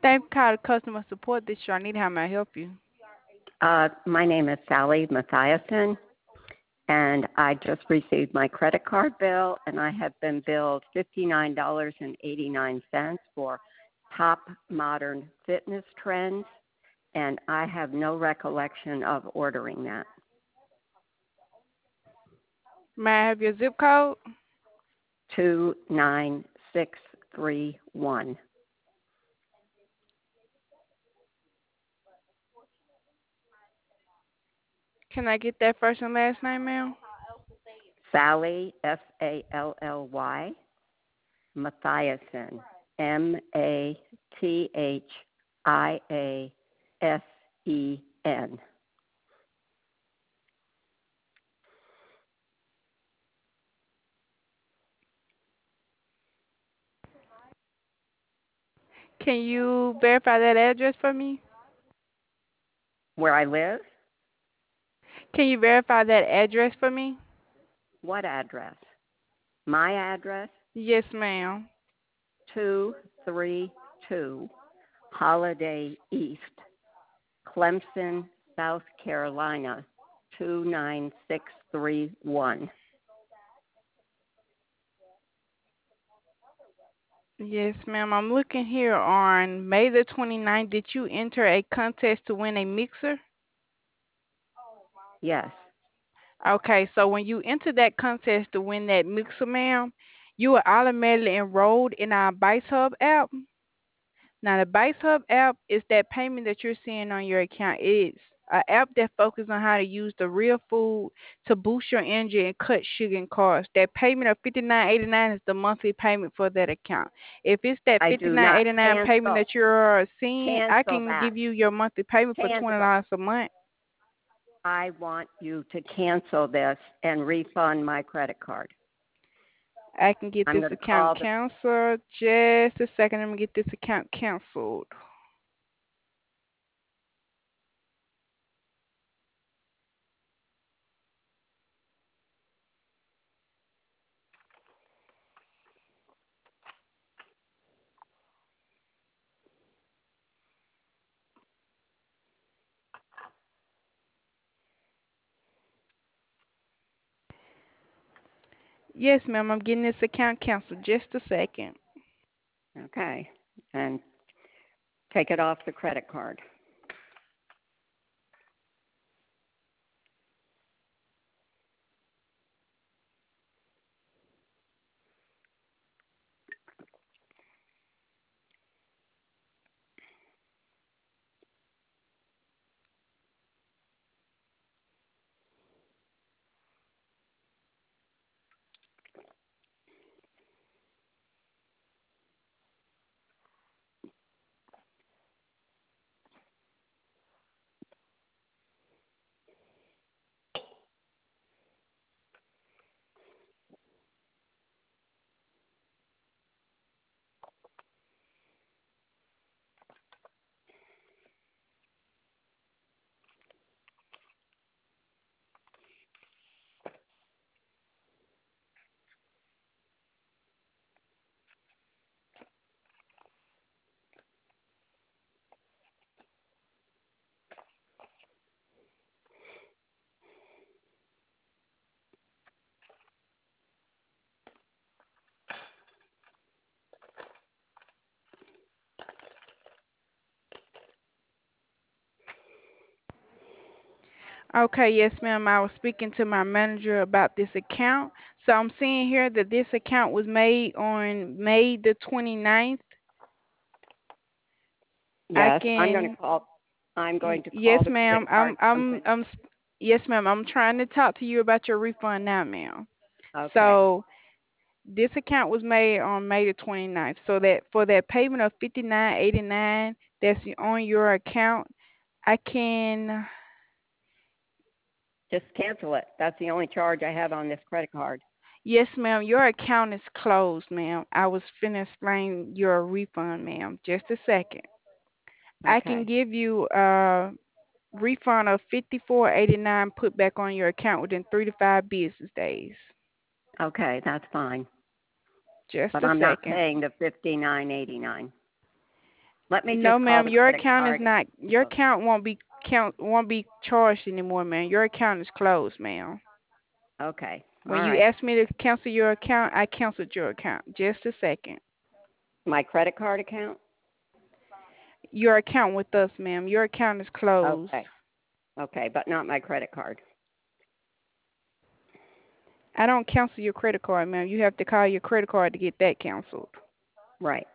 Thank you for calling customer support. This is Sharnita. How may I help you? My name is Sally Mathiasen, and I just received my credit card bill, and I have been billed $59.89 for Top Modern Fitness Trends, and I have no recollection of ordering that. May I have your zip code? 29631. Can I get that first and last name, ma'am? Sally, Sally, Mathiasen, Mathiasen. Can you verify that address for me? Where I live? Can you verify that address for me? What address? My address? Yes, ma'am. 232 Holiday East, Clemson, South Carolina, 29631. Yes, ma'am. I'm looking here on May the 29th. Did you enter a contest to win a mixer? Yes, Okay, so when you enter that contest to win that mixer, ma'am, you are automatically enrolled in our Bites Hub app. Now, the Bites Hub app is that payment that you're seeing on your account. It's an app that focuses on how to use the real food to boost your energy and cut sugar and carbs. That payment of $59.89 is the monthly payment for that account. If it's that I do not. $59.89 payment Cancel. that you're seeing, I Cancel can that. give you your monthly payment for Cancel. $20 a month. I want you to cancel this and refund my credit card. I can get I'm this going to account call the. canceled. Just a second. Let me get this account canceled. Yes, ma'am. I'm getting this account canceled. Just a second. Okay, and take it off the credit card. Okay, yes, ma'am. I was speaking to my manager about this account. So I'm seeing here that this account was made on May the 29th. I Yes, can, I'm going to yes, call the credit ma'am. card company. Yes, ma'am. I'm trying to talk to you about your refund now, ma'am. Okay. So this account was made on May the 29th. So that for that payment of 59.89 that's on your account, I can. Just cancel it. That's the only charge I have on this credit card. Yes, ma'am. Your account is closed, ma'am. I was finna explain your refund, ma'am. Just a second. I can Okay. give you a refund of 54.89 put back on your account within 3 to 5 business days. Okay, that's fine. Just But a I'm not second. paying the $59.89. Let me No, just call ma'am, the your credit account is card. not. Your account won't be charged anymore, ma'am. Your account is closed, ma'am. Okay. All When you right. asked me to cancel your account, I canceled your account. Just a second. My credit card account? Your account with us, ma'am. Your account is closed. Okay. Okay, but not my credit card. I don't cancel your credit card, ma'am. You have to call your credit card to get that canceled. Right.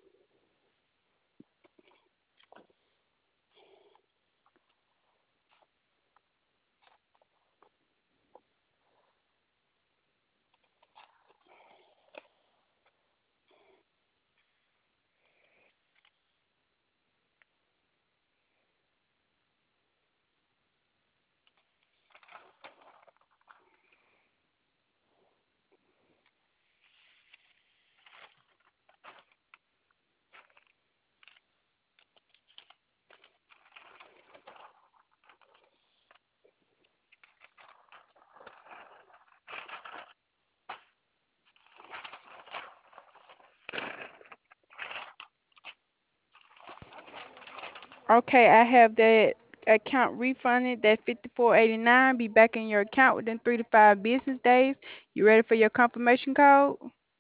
Okay, I have that account refunded. That 54.89 be back in your account within 3 to 5 business days. You ready for your confirmation code?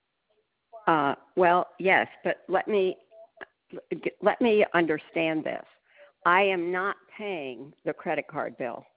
Well, yes, but let me understand this. I am not paying the credit card bill.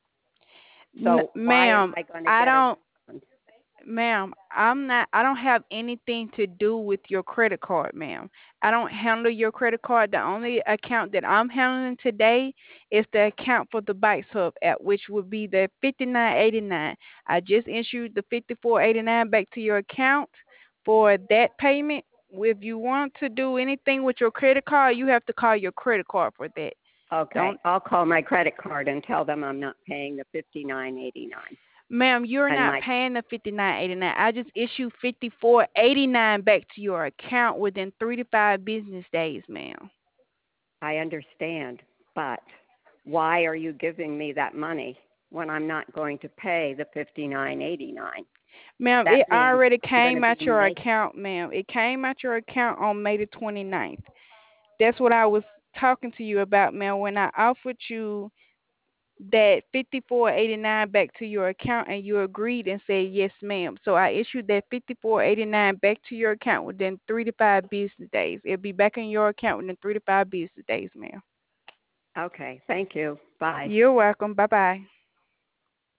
So why am Ma'am, I going to I get a don't. refund? Ma'am, I'm not. I don't have anything to do with your credit card, ma'am. I don't handle your credit card. The only account that I'm handling today is the account for the Bites Hub app, which would be the 59.89. I just issued the 54.89 back to your account for that payment. If you want to do anything with your credit card, you have to call your credit card for that. Okay, Don't. I'll call my credit card and tell them I'm not paying the 59.89. Ma'am, you're And not my paying the 59.89. I just issued 54.89 back to your account within 3 to 5 business days, ma'am. I understand, but why are you giving me that money when I'm not going to pay the 59.89? Ma'am, it That means already I'm going to came be out your making. account, ma'am. It came out your account on May the 29th. That's what I was talking to you about, ma'am, when I offered you that 54.89 back to your account and you agreed and said yes, ma'am. So I issued that 54.89 back to your account within 3 to 5 business days. It'll be back in your account within 3 to 5 business days, ma'am. Okay, thank you. Bye. You're welcome. Bye bye.